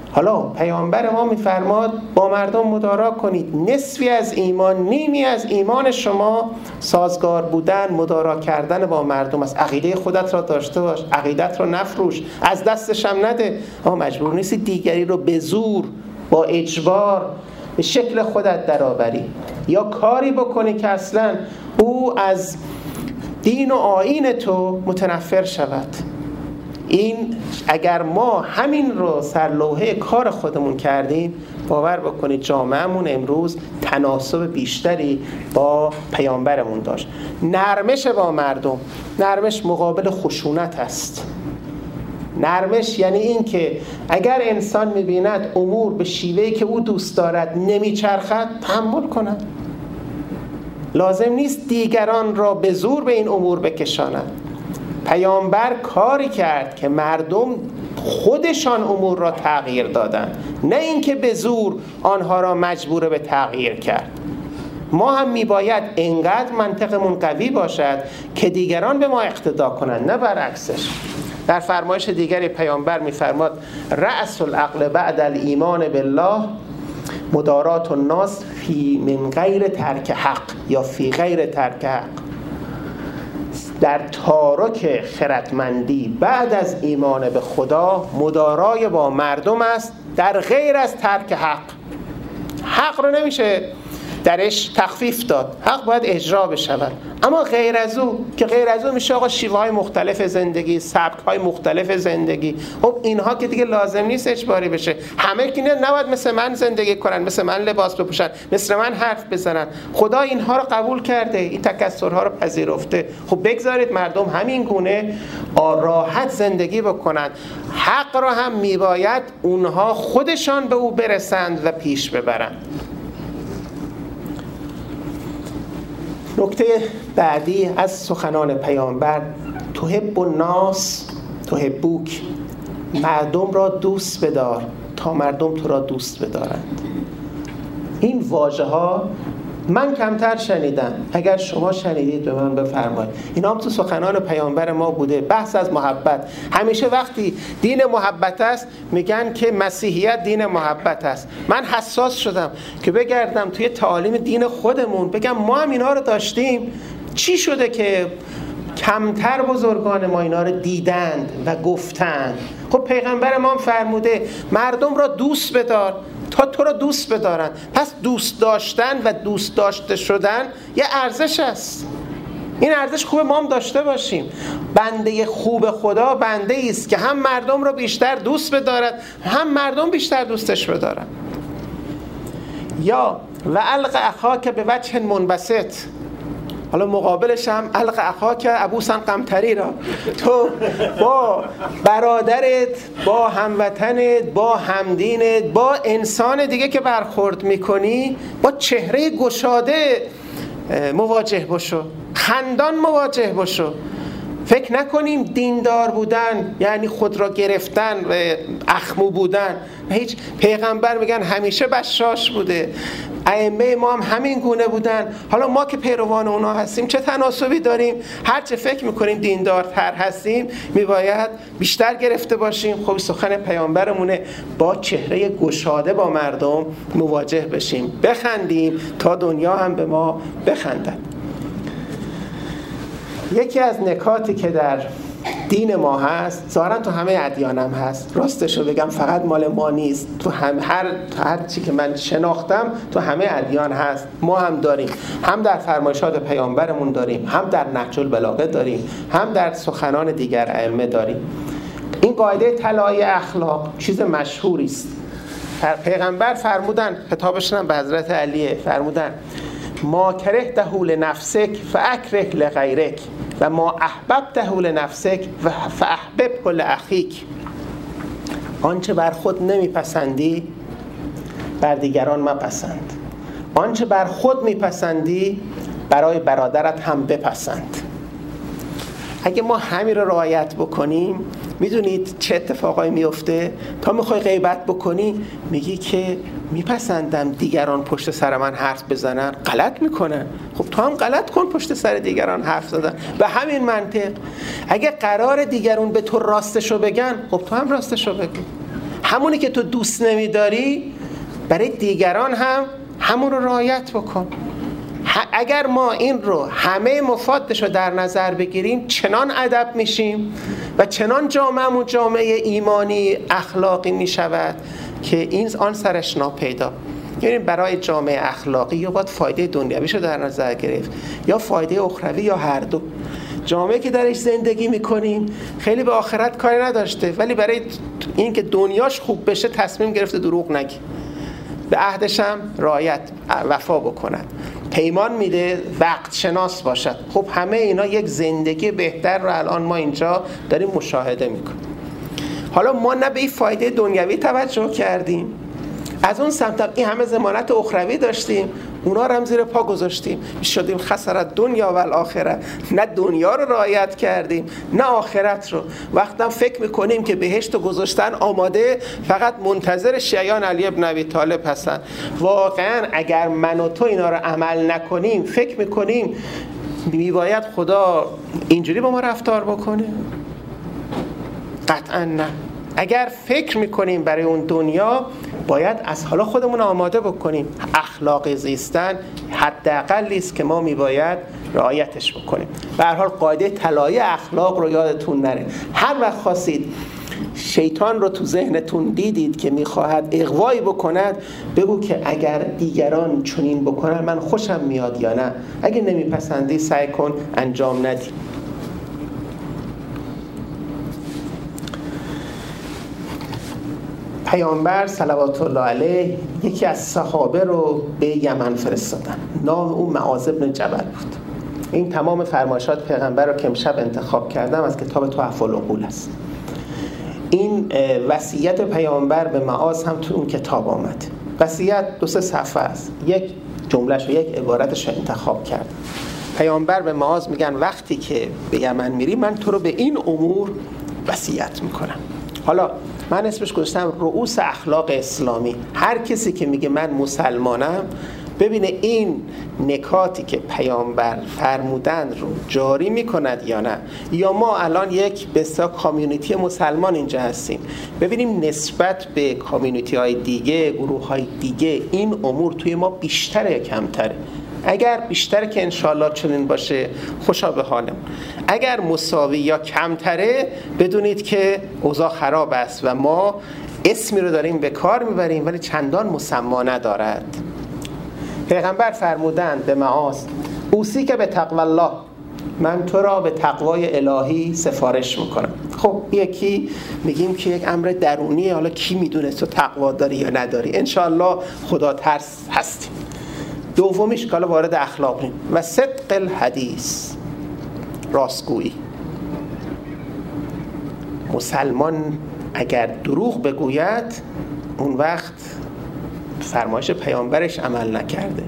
حالا پیامبر ما میفرماد با مردم مدارا کنید. نصفی از ایمان، نیمی از ایمان شما سازگار بودن، مدارا کردن با مردم است. عقیده خودت را داشته باش، عقیدت را نفروش، از دستش هم نده. اما مجبور نیستی دیگری رو به زور، با اجبار به شکل خودت درآوری یا کاری بکنی که اصلا او از دین و آیین تو متنفر شود. این اگر ما همین رو سرلوحه کار خودمون کردیم، باور بکنید جامعهمون امروز تناسب بیشتری با پیامبرمون داشت. نرمش با مردم، نرمش مقابل خشونت است. نرمش یعنی این که اگر انسان می‌بیند امور به شیوهی که او دوست دارد نمیچرخد، تحمل کند. لازم نیست دیگران را به زور به این امور بکشاند. پیامبر کاری کرد که مردم خودشان امور را تغییر دادند، نه اینکه به زور آنها را مجبور به تغییر کرد. ما هم میباید انقدر منطقمون قوی باشد که دیگران به ما اقتدا کنند، نه برعکسش. در فرمایش دیگری پیامبر میفرماد رأس العقل بعد الایمان بالله مدارات الناس فی من غیر ترک حق یا فی غیر ترک حق. در تارک خردمندی بعد از ایمان به خدا مدارای با مردم است در غیر از ترک حق. حق رو نمیشه درش تخفیف داد، حق باید اجرا بشود. اما غیر از او که غیر از او میشه آقا شیوه های مختلف زندگی، سبک های مختلف زندگی. خب اینها که دیگه لازم نیست اجباری بشه. همه که نباید مثل من زندگی کنن، مثل من لباس بپوشن، مثل من حرف بزنن. خدا اینها رو قبول کرده، این تکثرها رو پذیرفته. خب بگذارید مردم همین گونه راحت زندگی بکنن. حق رو هم میباید اونها خودشان به او برسند و پیش ببرند. نکته بعدی از سخنان پیامبر، تحب الناس تحبوک، مردم را دوست بدار تا مردم تو را دوست بدارند. این واژه ها من کمتر شنیدم، اگر شما شنیدید به من بفرمایید. اینا هم تو سخنان پیامبر ما بوده. بحث از محبت، همیشه وقتی دین محبت است میگن که مسیحیت دین محبت است. من حساس شدم که بگردم توی تعالیم دین خودمون بگم ما هم اینا رو داشتیم. چی شده که کمتر بزرگان ما اینا رو دیدند و گفتند؟ خب پیغمبر ما هم فرموده مردم را دوست بدار تا تو را دوست بدارن. پس دوست داشتن و دوست داشته شدن یه ارزش است. این ارزش خوب ما هم داشته باشیم. بنده خوب خدا بنده ایست که هم مردم را بیشتر دوست بدارد، هم مردم بیشتر دوستش بدارن. یا و الق اخاک به وجه منبسط، حالا مقابلش هم الق اخاک ابوسا قمطری را، تو با برادرت، با هموطنت، با همدینت، با انسان دیگه که برخورد میکنی با چهره گشاده مواجه باشو، خندان مواجه باشو. فکر نکنیم دیندار بودن یعنی خود را گرفتن و اخمو بودن. هیچ، پیغمبر میگن همیشه بشاش بوده، ائمه ما هم همین گونه بودن. حالا ما که پیروان اونا هستیم چه تناسبی داریم؟ هرچه فکر میکنیم دیندارتر هستیم میباید بیشتر گرفته باشیم. خب سخن پیامبرمونه با چهره گشاده با مردم مواجه بشیم، بخندیم تا دنیا هم به ما بخندن. یکی از نکاتی که در دین ما هست، ظاهرا تو همه ادیان هم هست، راستشو بگم فقط مال ما نیست، تو هم هر هر چی که من شناختم تو همه ادیان هست، ما هم داریم، هم در فرمایشات پیامبرمون داریم، هم در نهج البلاغه داریم، هم در سخنان دیگر ائمه داریم. این قاعده طلایی اخلاق چیز مشهوری است. پیغمبر فرمودن، خطابشون به حضرت علیه، فرمودن ما کرهته لنفسک فاکره لغیرک و ما احببته لنفسک فاحببه لاخیک. آنچه بر خود نمیپسندی بر دیگران مپسند، آنچه بر خود میپسندی برای برادرت هم بپسند. اگه ما همین رو رعایت بکنیم، میدونید چه اتفاقایی میفته؟ تا میخوای غیبت بکنی میگی که میپسندم دیگران پشت سر من حرف بزنن، غلط میکنن. خب تو هم غلط کن پشت سر دیگران حرف زدن. به همین منطق اگه قرار دیگران به تو راستشو بگن، خب تو هم راستشو بگو. همونی که تو دوست نمیداری برای دیگران هم همون رو رعایت بکن. اگر ما این رو همه مفادش رو در نظر بگیریم چنان ادب میشیم و چنان جامعه‌مون جامعه ایمانی اخلاقی میشود که این آن سرش ناپیدا. یعنی برای جامعه اخلاقی یا باید فایده دنیویش رو در نظر گرفت یا فایده اخروی یا هر دو. جامعه که درش زندگی میکنیم خیلی به آخرت کاری نداشته، ولی برای این که دنیاش خوب بشه تصمیم گرفته دروغ نگه، به عهدش هم رعایت وفا بکند، پیمان میده، وقت شناس باشد. خب همه اینا یک زندگی بهتر رو الان ما اینجا داریم مشاهده میکنیم. حالا ما نه به این فایده دنیوی توجه کردیم، از اون سمت این همه ضمانت اخروی داشتیم، اونا رو هم زیر پا گذاشتیم، شدیم خسارت دنیا و الاخره. نه دنیا رو رعایت کردیم نه آخرت رو. وقتا فکر میکنیم که بهشت رو گذاشتن آماده، فقط منتظر شیعیان علی ابن ابی طالب هستن. واقعا اگر من و تو اینا رو عمل نکنیم فکر میکنیم میباید خدا اینجوری با ما رفتار بکنه؟ قطعا نه. اگر فکر میکنیم برای اون دنیا باید از حالا خودمون آماده بکنیم. اخلاق زیستن حداقلی است که ما میباید رعایتش بکنیم. به هر حال قاعده طلایی اخلاق رو یادتون نره. هر وقت خواستید شیطان رو تو ذهنتون دیدید که میخواهد اغوایی بکند، بگو که اگر دیگران چنین بکنن من خوشم میاد یا نه. اگه نمیپسندی سعی کن انجام ندی. پیامبر صلوات الله علیه یکی از صحابه رو به یمن فرستادن. نام اون معاذ بن جبل بود. این تمام فرمایشات پیغمبر رو که امشب انتخاب کردم از کتاب تحف العقول است. این وصیت پیامبر به معاذ هم تو اون کتاب آمد. وصیت دو سه صفحه است. یک جملهش و یک عبارتش رو انتخاب کردم. پیامبر به معاذ میگن وقتی که به یمن میری من تو رو به این امور وصیت میکنم. حالا من اسمش گذاشتم رؤوس اخلاق اسلامی. هر کسی که میگه من مسلمانم ببینه این نکاتی که پیامبر فرمودن رو جاری میکند یا نه. یا ما الان یک بسیار کامیونیتی مسلمان اینجا هستیم، ببینیم نسبت به کامیونیتی های دیگه، گروه های دیگه این امور توی ما بیشتره یا کمتره. اگر بیشتر که انشاءالله چنین باشه خوشا به حالمون. اگر مساوی یا کمتره بدونید که اوضاع خراب است و ما اسمی رو داریم به کار میبریم ولی چندان مسما ندارد. پیغمبر فرمودند به معاذ اوصی که به تقوی الله، من تو را به تقوای الهی سفارش میکنم. خب یکی میگیم که یک امر درونیه، حالا کی میدونه تو تقوا داری یا نداری. انشاءالله خدا ترس هستیم. دومیش که وارد اخلاقیم و صدق الحدیث، راستگویی. مسلمان اگر دروغ بگوید اون وقت فرمایش پیامبرش عمل نکرده.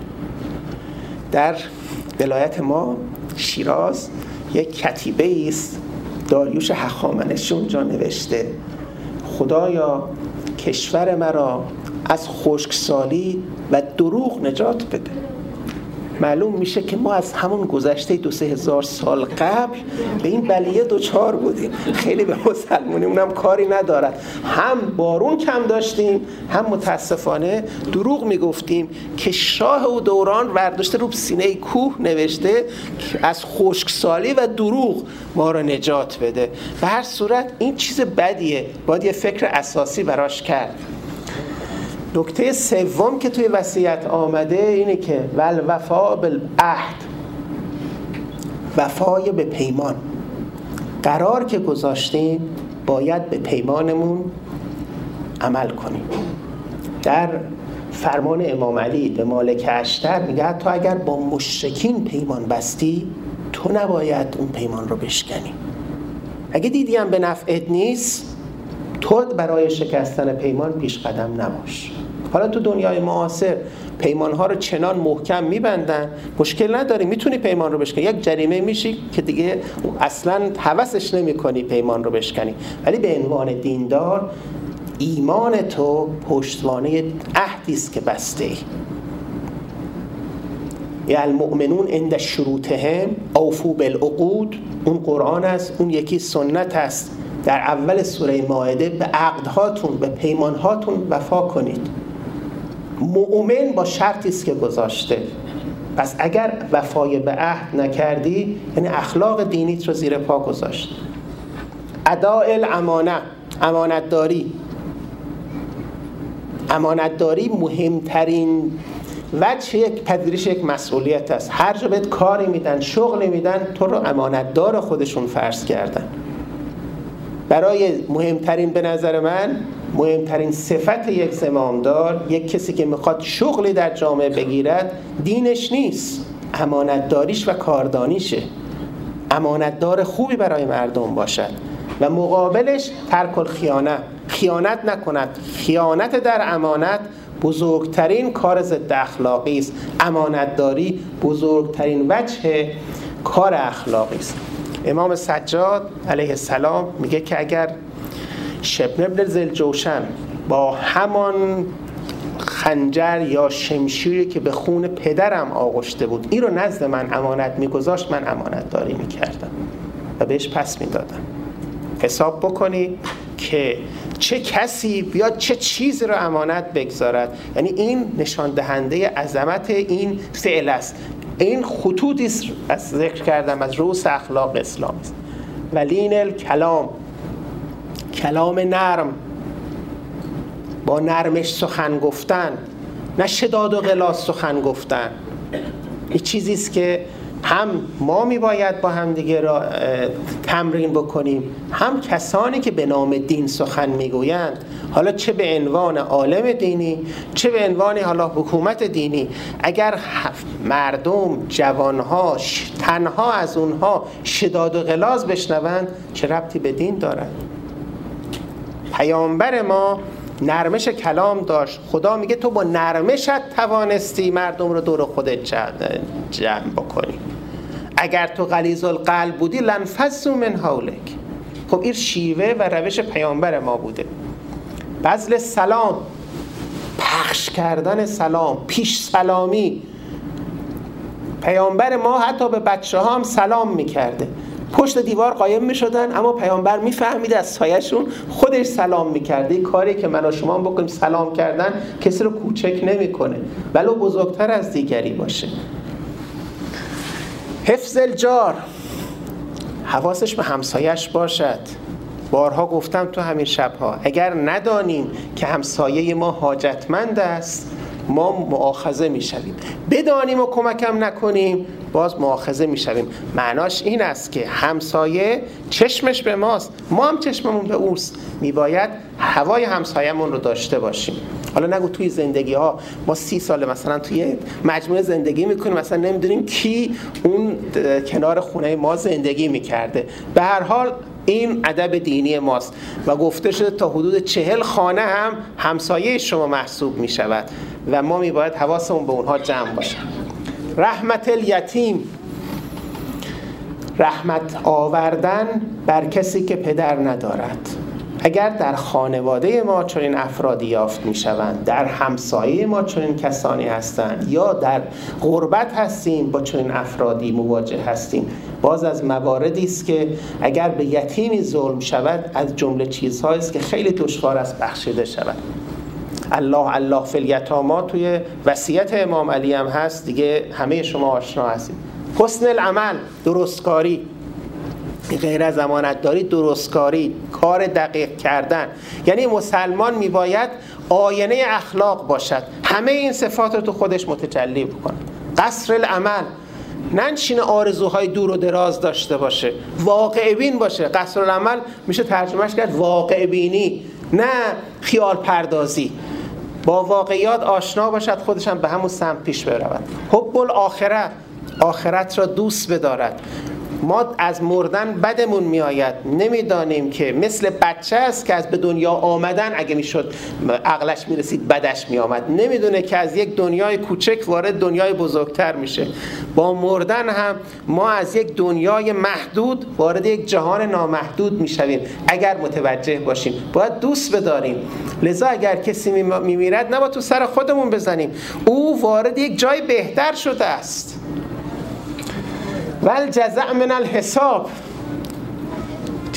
در ولایت ما شیراز یک کتیبه است، داریوش هخامنشی اونجا نوشته خدایا کشور مرا از خشکسالی و دروغ نجات بده. معلوم میشه که ما از همون گذشته دو سه هزار سال قبل به این بلیه دوچار بودیم. خیلی به مسلمانی اونم کاری ندارد. هم بارون کم داشتیم هم متاسفانه دروغ میگفتیم که شاه او دوران برداشته رو سینه کوه نوشته که از خشکسالی و دروغ ما رو نجات بده. به هر صورت این چیز بدیه، باید یه فکر اساسی براش کرد. نکته سوم که توی وصیت آمده اینه که ول وفا بالعهد، وفای به پیمان. قرار که گذاشتیم باید به پیمانمون عمل کنیم. در فرمان امام علی به مالک اشتر میگه حتی اگر با مشرکین پیمان بستی تو نباید اون پیمان رو بشکنی. اگه دیدیم به نفعت نیست تو برای شکستن پیمان پیش قدم نباش. حالا تو دنیای معاصر پیمان‌ها رو چنان محکم می‌بندن، مشکل نداری میتونی پیمان رو بشکنی، یک جریمه میشی که دیگه اصلاً هوسش نمی‌کنی پیمان رو بشکنی. ولی به عنوان دیندار ایمان تو پشتوانه عهدی است که بسته. یا المؤمنون عند شروطهم اوفوا بالعقود، اون قرآن است، اون یکی سنت است. در اول سوره مائده به عقدهاتون، به پیمانهاتون وفا کنید. مؤمن با شرطی است که گذاشته. پس اگر وفای به عهد نکردی، یعنی اخلاق دینیت رو زیر پا گذاشت. اداء الامانه، امانتداری. امانتداری مهمترین وجه یک پذیرش یک مسئولیت است. هر جا بهت کاری میدن، شغلی میدن، تو رو امانتدار خودشون فرض کردن. برای مهمترین، به نظر من مهمترین صفت یک زمامدار، یک کسی که میخواد شغلی در جامعه بگیرد، دینش نیست، امانتداریش و کاردانیشه. امانتدار خوبی برای مردم باشد و مقابلش ترک الخیانه، خیانت نکند. خیانت در امانت بزرگترین کار ضد اخلاقی است. امانتداری بزرگترین وجه کار اخلاقی است. امام سجاد علیه السلام میگه که اگر شبن ابن ذوالجوشن با همان خنجر یا شمشیری که به خون پدرم آغشته بود این رو نزد من امانت میگذاشت، من امانتداری میکردم و بهش پس میدادم. حساب بکنی که چه کسی بیاد چه چیزی رو امانت بگذارد. یعنی این نشان دهنده عظمت این فعل است. این خطوطی است از ذکر کردم از رؤوس اخلاق اسلام است. ولین الکلام، کلام نرم، با نرمش سخن گفتن، نه شداد و غلاظ سخن گفتن. این چیزی است که هم ما میباید با هم دیگه را تمرین بکنیم، هم کسانی که به نام دین سخن میگویند، حالا چه به عنوان عالم دینی، چه به عنوان حالا حکومت دینی. اگر مردم، جوانها، تنها از اونها شداد و غلاظ بشنوند، چه ربطی به دین دارد؟ پیامبر ما نرمش کلام داشت. خدا میگه تو با نرمشت توانستی مردم رو دور خودت جمع بکنی. اگر تو غلیظ القلب بودی لنفضوا من حولک. خب این شیوه و روش پیامبر ما بوده. بذل سلام، پخش کردن سلام، پیش سلامی. پیامبر ما حتی به بچه ها هم سلام میکرده. پشت دیوار قایم میشدن اما پیامبر میفهمید از سایه‌شون خودش سلام میکرده. این کاری که من و شما بکنیم، سلام کردن کسی رو کوچک نمیکنه ولو بزرگتر از دیگری باشه. حفظ الجار، حواسش به همسایش باشد. بارها گفتم تو همین شبها، اگر ندانیم که همسایه ما حاجتمند است، ما مؤاخذه میشویم. بدانیم و کمکم نکنیم، باز مؤاخذه میشویم. معناش این است که همسایه چشمش به ماست، ما هم چشممون به اوست. میباید هوای همسایه‌مون رو داشته باشیم. حالا نگو توی زندگی ها ما سی ساله مثلا توی مجموعه زندگی میکنیم، مثلا نمیدونیم کی اون کنار خونه ما زندگی میکرده. به هر حال این ادب دینی ماست و گفته شده تا حدود چهل خانه هم همسایه شما محسوب می شود و ما می باید حواسمون به اونها جمع باشه. رحمت الیتیم، رحمت آوردن بر کسی که پدر ندارد. اگر در خانواده ما چنین افرادی یافت می شوند، در همسایه ما چنین کسانی هستند، یا در غربت هستیم با چنین افرادی مواجه هستیم، باز از مواردی است که اگر به یتیمی ظلم شود از جمله چیزهایی است که خیلی دشوار است بخشیده شود. الله الله فی الیتاما توی وصیت امام علی هم هست دیگه، همه شما آشنا هستید. حسن العمل، درستکاری، غیر از امانتداری، درستکاری، کار دقیق کردن. یعنی مسلمان میباید آینه اخلاق باشد، همه این صفات رو تو خودش متجلی بکنه. قصر العمل، ننشینه آرزوهای دور و دراز داشته باشه، واقع بین باشه. قصر العمل میشه ترجمهش کرد واقع بینی، نه خیال پردازی. با واقعیات آشنا باشد، خودش هم به همون سمت پیش برود. حب الاخره، آخرت را دوست بدارد. ما از مردن بدمون میآید، نمیدانیم که مثل بچه است که از به دنیا آمدن اگه میشد عقلش میرسید بدش میآمد، نمیدونه که از یک دنیای کوچک وارد دنیای بزرگتر میشه. با مردن هم ما از یک دنیای محدود وارد یک جهان نامحدود میشویم اگر متوجه باشیم. باید دوست بداریم. لذا اگر کسی میمیرد نباید تو سر خودمون بزنیم، او وارد یک جای بهتر شده است. ول جزاء من الحساب،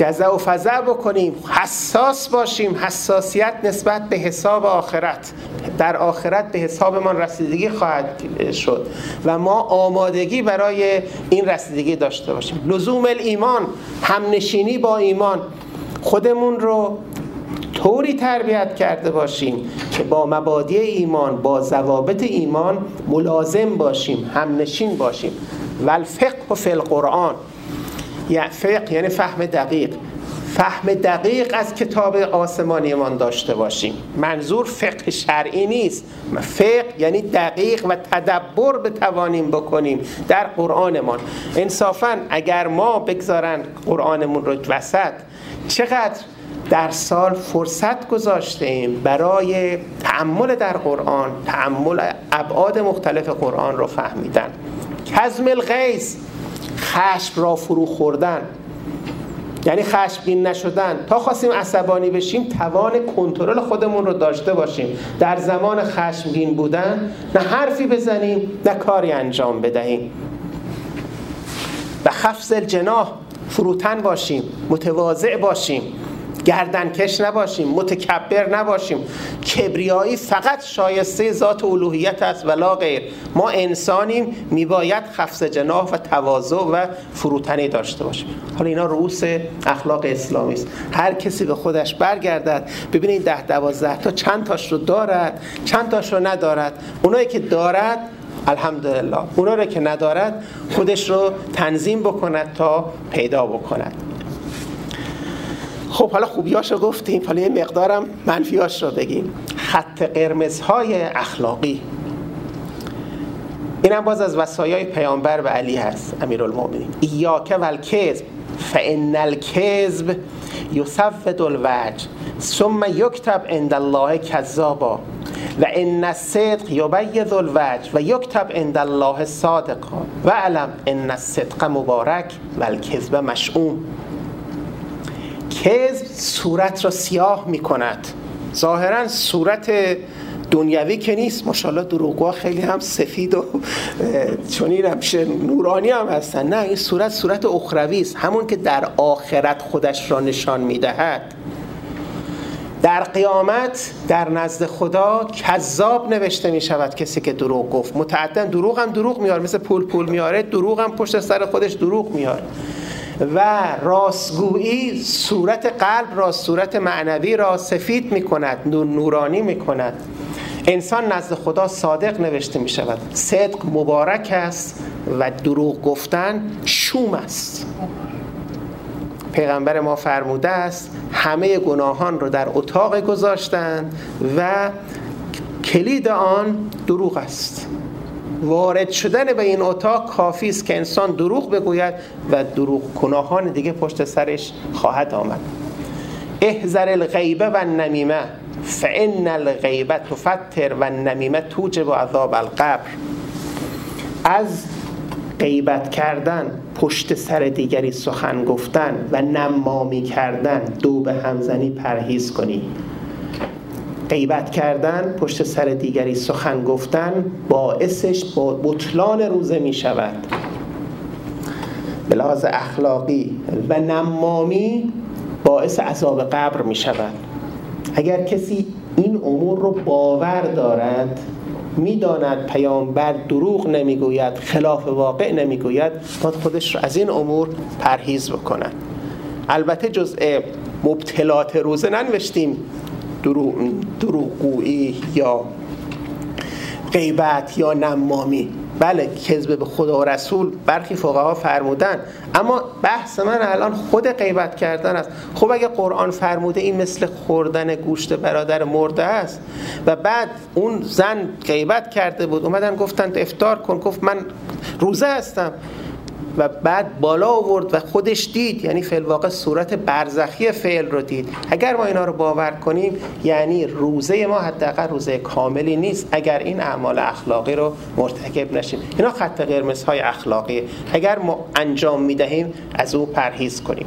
جزع و فزع بکنیم، حساس باشیم، حساسیت نسبت به حساب آخرت. در آخرت به حسابمان رسیدگی خواهد شد و ما آمادگی برای این رسیدگی داشته باشیم. لزوم الایمان، همنشینی با ایمان، خودمون رو طوری تربیت کرده باشیم که با مبادی ایمان، با ضوابط ایمان ملازم باشیم، همنشین باشیم. والفقه فی القرآن، یعنی فقه یعنی فهم دقیق، فهم دقیق از کتاب آسمانیمان داشته باشیم. منظور فقه شرعی نیست، فقه یعنی دقیق و تدبر بتوانیم بکنیم در قرآنمان. انصافاً اگر ما بگذارن قرآنمون رو وسط، چقدر در سال فرصت گذاشته ایم برای تأمل در قرآن، تأمل ابعاد مختلف قرآن رو فهمیدن. کظم الغیظ، خشم را فرو خوردن، یعنی خشمگین نشدن. تا خواستیم عصبانی بشیم توان کنترل خودمون رو داشته باشیم. در زمان خشمگین بودن نه حرفی بزنیم نه کاری انجام بدهیم. و خفض الجناح، فروتن باشیم، متواضع باشیم، گردنکش نباشیم، متکبر نباشیم. کبریایی فقط شایسته ذات الوهیت است ولا غیر. ما انسانیم، میباید خفض جناح و تواضع و فروتنی داشته باشیم. حالا اینا رؤوس اخلاق اسلامی است. هر کسی به خودش برگردد ببینید ده دوازده تا چند تاش رو دارد، چند تاش رو ندارد. اونایی که دارد الحمدلله، اونا رو که ندارد خودش رو تنظیم بکند تا پیدا بکند. خب حالا خوبیاش رو گفتیم، حالا یه مقدارم منفیاش رو بگیم. خط قرمزهای اخلاقی، اینم باز از وصایای پیامبر و علی هست امیرالمومنین. ایاک والکذب فان الکذب یسود الوجه ثم یکتب عند الله کذابا و ان الصدق یبید الوجه و یکتب عند الله صادقا و علم ان الصدق مبارک والکذب مشؤوم. کذب صورت را سیاه می کند، ظاهرا صورت دنیوی که نیست. ماشاءالله دروغگوها خیلی هم سفید و چونین هم نورانی هم هستن. نه، این صورت صورت اخروی است، همون که در آخرت خودش را نشان می دهد. در قیامت در نزد خدا کذاب نوشته می شود کسی که دروغ گفت. متعدد دروغ هم دروغ میاره، مثل پول پول میاره، دروغ هم پشت سر خودش دروغ میاره. و راستگویی صورت قلب را، صورت معنوی را سفید می کند، نور نورانی می کند. انسان نزد خدا صادق نوشته می شود. صدق مبارک است و دروغ گفتن شوم است. پیغمبر ما فرموده است همه گناهان رو در اتاق گذاشتند و کلید آن دروغ است. وارد شدن به این اتاق کافی است که انسان دروغ بگوید و دروغ گناهان دیگه پشت سرش خواهد آمد. احذر الغیبه و النمیمه فان الغیبه تفتر و النمیمه توجب عذاب القبر. از غیبت کردن، پشت سر دیگری سخن گفتن و نمامی کردن، دو به همزنی پرهیز کنی. غیبت کردن، پشت سر دیگری سخن گفتن باعثش با بطلان روزه می شود به لحاظ اخلاقی، و نمامی باعث عذاب قبر می شود. اگر کسی این امور رو باور دارد، میداند پیامبر دروغ نمیگوید، خلاف واقع نمیگوید، باید خودش رو از این امور پرهیز بکنن. البته جزء مبتلات روزه ننوشتیم دروغ دروغگویی یا غیبت یا نمامی. بله، کذب به خدا و رسول برخی فقها فرمودن، اما بحث من الان خود غیبت کردن است. خب اگه قرآن فرموده این مثل خوردن گوشت برادر مرده است و بعد اون زن غیبت کرده بود، اومدن گفتن افطار کن، گفت من روزه هستم و بعد بالا آورد و خودش دید، یعنی فی الواقع صورت برزخی فعل رو دید. اگر ما اینا رو باور کنیم یعنی روزه ما حداقل روزه کاملی نیست اگر این اعمال اخلاقی رو مرتکب نشیم. اینا خط قرمزهای اخلاقی، اگر ما انجام میدهیم از او پرهیز کنیم.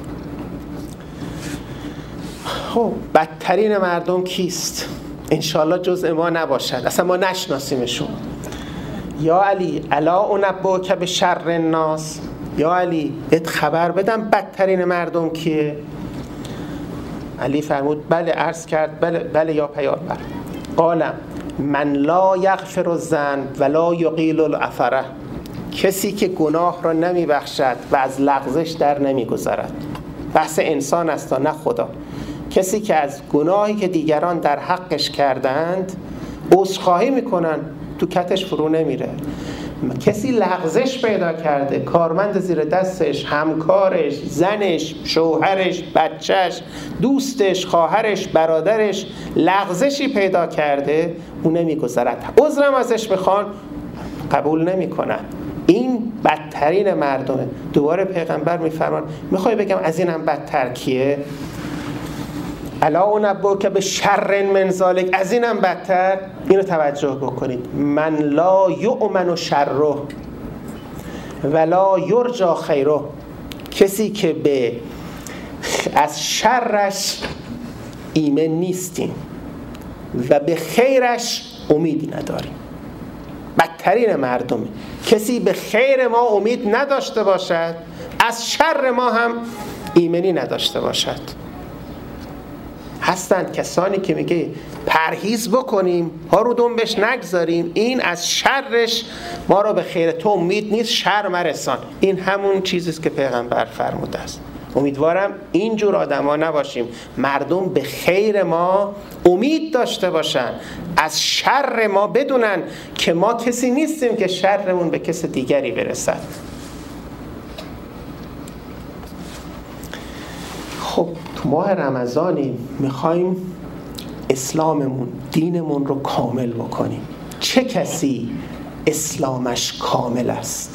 خب بدترین مردم کیست؟ انشالله جزء ما نباشد، اصلا ما نشناسیمشون. یا علی الا انبئک بشر الناس یا علی ات خبر بدم بدترین مردم کیه؟ علی فرمود بله. عرض کرد بله, بله یا پیامبر. قال من لا یغفر الذنب ولا یقیل الاثره، کسی که گناه را نمی بخشد و از لغزش در نمی گذرد. بحث انسان است نه خدا. کسی که از گناهی که دیگران در حقش کردند عذرخواهی میکنن، تو کتش فرو نمیره. کسی لغزش پیدا کرده، کارمند زیر دستش، همکارش، زنش، شوهرش، بچهش، دوستش، خواهرش، برادرش لغزشی پیدا کرده، اون نمیگذرد. عذرم ازش میخوان، قبول نمیکنن. این بدترین مردمه. دوباره پیغمبر میفرمان میخوای بگم از اینم بدتر کیه؟ الا انبئک بشر من ذلک، از اینم بدتر. اینو توجه بکنید. من لا یؤمن شره ولا یرجى خیره، کسی که به از شرش ایمن نیستیم و به خیرش امیدی نداریم. بدترین مردمه کسی به خیر ما امید نداشته باشد، از شر ما هم ایمنی نداشته باشد. هستند کسانی که میگه پرهیز بکنیم، ها رو دنبش نگذاریم، این از شرش ما رو به خیر تو امید نیست، شر مرسان. این همون چیزیست که پیغمبر فرموده است. امیدوارم اینجور آدما نباشیم. مردم به خیر ما امید داشته باشن، از شر ما بدونن که ما کسی نیستیم که شرمون به کس دیگری برسد. خب تو ماه رمضانی میخوایم اسلاممون، دینمون رو کامل بکنیم. چه کسی اسلامش کامل است؟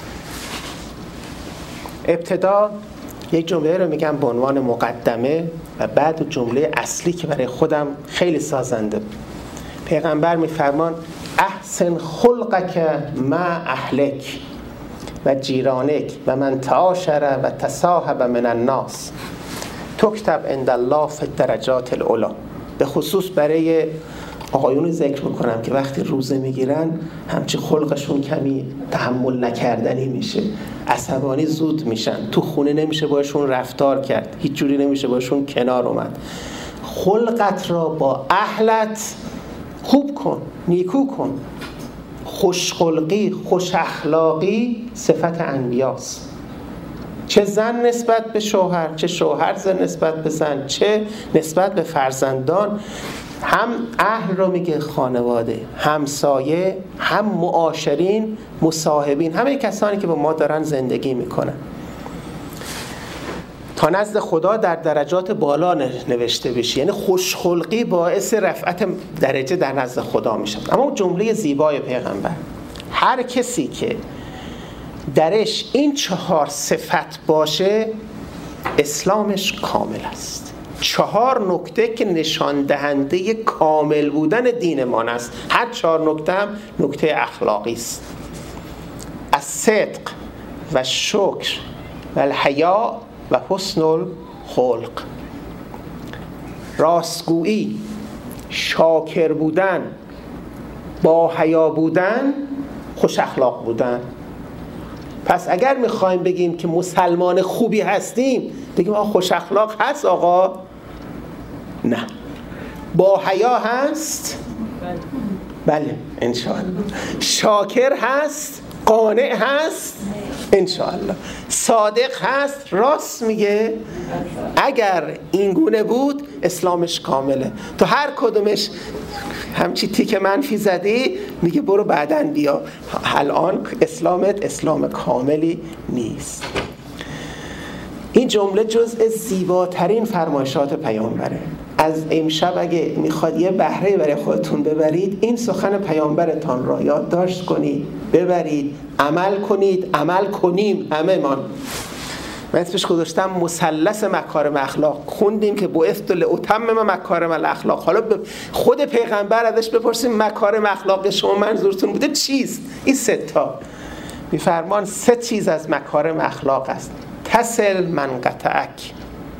ابتدا یک جمله رو میگم به عنوان مقدمه و بعد جمله اصلی که برای خودم خیلی سازنده. پیغمبر میفرمان احسن خلقک مع اهلک و جیرانک و من تعاشر و تصاحب من الناس تکتب عند الله فی الدرجات العلی. به خصوص برای آقایون ذکر میکنم که وقتی روزه میگیرن همچی خلقشون کمی تحمل نکردنی میشه، عصبانی زود میشن، تو خونه نمیشه باشون رفتار کرد، هیچ جوری نمیشه باشون کنار اومد. خلقت را با اهلت خوب کن، نیکو کن. خوشخلقی، خوش اخلاقی صفت انبیاست. چه زن نسبت به شوهر، چه شوهر زن نسبت به زن، چه نسبت به فرزندان. هم اهل رو میگه خانواده، همسایه، هم معاشرین، مصاحبین، همه کسانی که با ما دارن زندگی میکنن. تا نزد خدا در درجات بالا نوشته بشی. یعنی خوشخلقی باعث رفعت درجه در نزد خدا میشه. اما اون جمله زیبای پیغمبر، هر کسی که درش این چهار صفت باشه اسلامش کامل است. چهار نکته که نشان دهنده کامل بودن دینمان است. هر چهار نکته هم نکته اخلاقی است. الصدق و شکر و الحیا و حسن الخلق. راستگویی، شاکر بودن، با حیا بودن، خوش اخلاق بودن. پس اگر میخوایم بگیم که مسلمان خوبی هستیم، بگیم آقا خوش اخلاق هست آقا؟ نه. با حیا هست؟ بله انشاءالله. شاکر هست؟ قانع هست؟ انشاءالله. صادق هست؟ راست میگه؟ اگر این گونه بود اسلامش کامله. تو هر کدومش همچی تیک منفی زدی میگه برو بعدن بیا، الان اسلامت اسلام کاملی نیست. این جمله جزء زیباترین فرمایشات پیامبره. از امشب اگه میخواد یه بهره برای خودتون ببرید، این سخن پیامبرتان را یادداشت کنید، ببرید، عمل کنید، عمل کنیم همه من. من اسمش گذاشتم مثلث مکارم اخلاق. خوندیم که بعثت لاتمم مکارم الاخلاق. حالا خود پیغمبر ازش بپرسیم مکارم اخلاق شما منظورتون بوده چیست؟ این سه تا میفرمان سه چیز از مکارم اخلاق است. تصل من قطعک،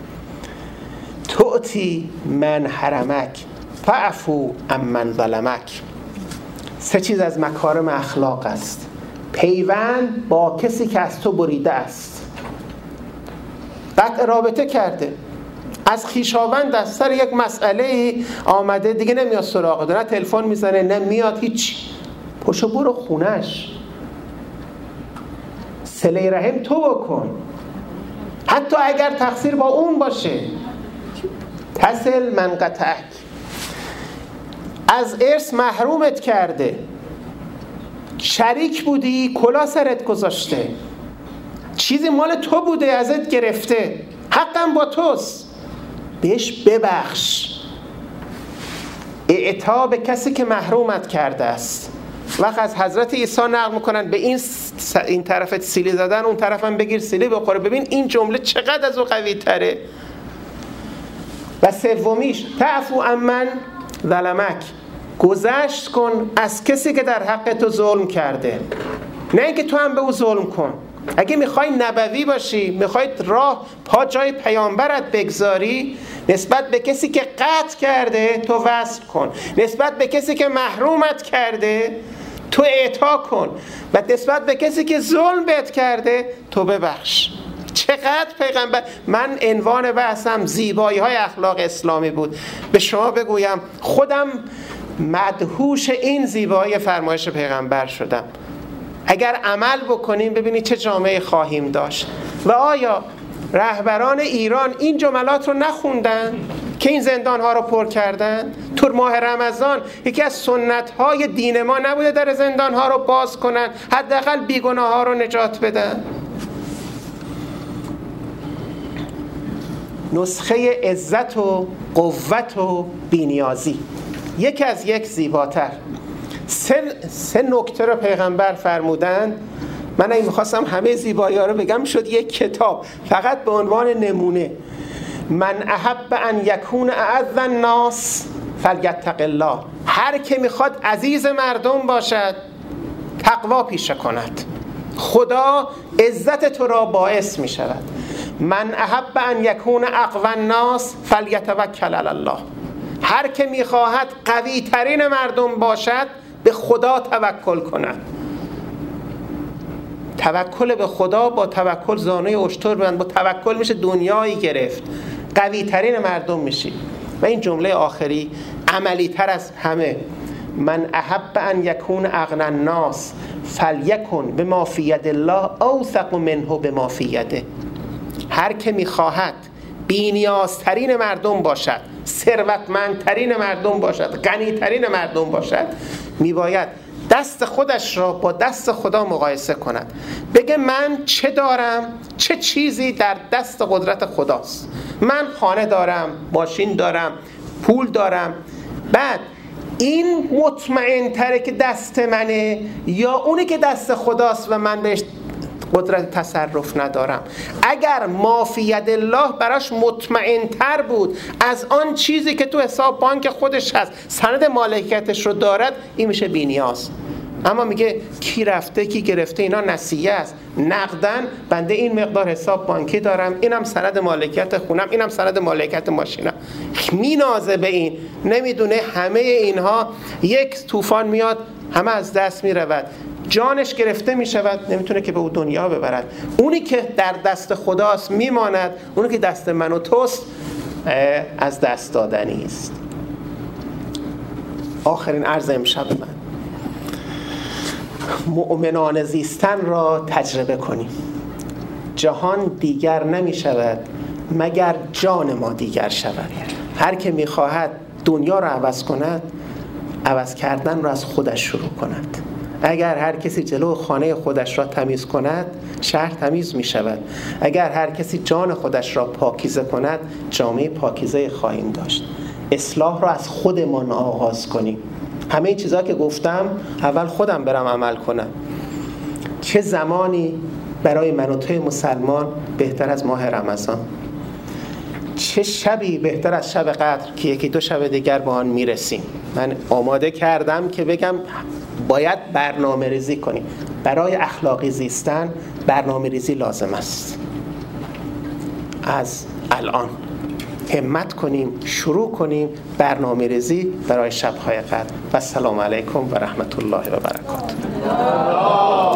تعطی من حرمک، فاعفو عمن ظلمک. سه چیز از مکارم اخلاق است. پیوند با کسی که از تو بریده است، قطع رابطه کرده، از خویشاوند از سر یک مسئله آمده دیگه نمیاد سراغ، نه تلفن میزنه نه میاد، هیچ. پشو برو خونش، صله رحم تو بکن، حتی اگر تقصیر با اون باشه. تصل من قطعک، از ارث محرومت کرده، شریک بودی کلا سرت گذاشته، چیزی مال تو بوده ازت گرفته، حقم با توست، بهش ببخش. اعطا به کسی که محرومت کرده است. وقت از حضرت عیسی نقل میکنن به این س... این طرفت سیلی زدن، اون طرفم بگیر سیلی بخوره. ببین این جمله چقدر از او قوی تره. و سومیش تعفو عمن ظلمک، گذشت کن از کسی که در حق تو ظلم کرده، نه اینکه تو هم به او ظلم کن. اگه میخوای نبوی باشی، میخوای راه پا جای پیامبرت بگذاری، نسبت به کسی که قطع کرده تو وصل کن، نسبت به کسی که محرومت کرده تو اعطا کن، و نسبت به کسی که ظلم بهت کرده تو ببخش. چقدر پیغمبر. من عنوان بحثم زیبایی های اخلاق اسلامی بود. به شما بگویم خودم مدهوش این زیبایی فرمایش پیغمبر شدم. اگر عمل بکنیم ببینید چه جامعه خواهیم داشت. و آیا رهبران ایران این جملات رو نخوندن که این زندان ها رو پر کردن؟ تو ماه رمضان یکی از سنت های دین ما نبوده در زندان ها رو باز کنن، حداقل بیگناه ها رو نجات بدن؟ نسخه عزت و قوت و بی‌نیازی، یکی از یک زیباتر. سه, سه نکته رو پیغمبر فرمودن. من اگه میخواستم همه زیبایی ها رو بگم شد یک کتاب فقط به عنوان نمونه. من احب ان یکون اعز الناس فلیتق الله، هر که میخواد عزیز مردم باشد تقوا پیشه کند، خدا عزت تو را باعث میشود. من احب ان یکون اقوی الناس فلیتوکل علی الله، هر که میخواهد قوی ترین مردم باشد به خدا توکل کند. توکل به خدا با توکل زانوی اشتر بند، با توکل میشه دنیایی گرفت، قوی ترین مردم میشی. و این جمله آخری عملی تر از همه، من احب ان یکون اغنی الناس فلیکن بما فی ید الله اوثق منه بما فی یده، هر که میخواهد بی‌نیازترین مردم باشد، ثروتمندترین مردم باشد، غنیترین مردم باشد، میباید دست خودش را با دست خدا مقایسه کند، بگه من چه دارم، چه چیزی در دست قدرت خداست. من خانه دارم، ماشین دارم، پول دارم، بعد این مطمئن تره که دست منه یا اونی که دست خداست و من بهش قدرت تصرف ندارم؟ اگر ما فی ید الله براش مطمئن تر بود از آن چیزی که تو حساب بانک خودش هست، سند مالکیتش رو دارد، این میشه بی نیاز. اما میگه کی رفته کی گرفته اینا نسیه است، نقدن بنده این مقدار حساب بانکی دارم، اینم سند مالکیت خونم، اینم سند مالکیت ماشینم. مینازه به این، نمیدونه همه اینها یک طوفان میاد همه از دست میرود، جانش گرفته میشود، نمیتونه که به او دنیا ببرد. اونی که در دست خداست میماند، اونی که دست من و توست از دست دادنی است. آخرین عرض امشب من، مؤمنان زیستن را تجربه کنیم. جهان دیگر نمی شود مگر جان ما دیگر شود. هر که می خواهد دنیا را عوض کند، عوض کردن را از خودش شروع کند. اگر هر کسی جلو خانه خودش را تمیز کند، شهر تمیز می شود. اگر هر کسی جان خودش را پاکیزه کند، جامعه پاکیزه خواهیم داشت. اصلاح را از خودمان آغاز کنیم. همه این چیزها که گفتم اول خودم برم عمل کنم. چه زمانی برای من و توی مسلمان بهتر از ماه رمضان؟ چه شبی بهتر از شب قدر که یکی دو شب دیگر با آن میرسیم؟ من آماده کردم که بگم باید برنامه ریزی کنیم. برای اخلاقی زیستن برنامه ریزی لازم است. از الان همت کنیم، شروع کنیم برنامه ریزی برای شب‌های قدر. و السلام علیکم و رحمت الله و برکاته.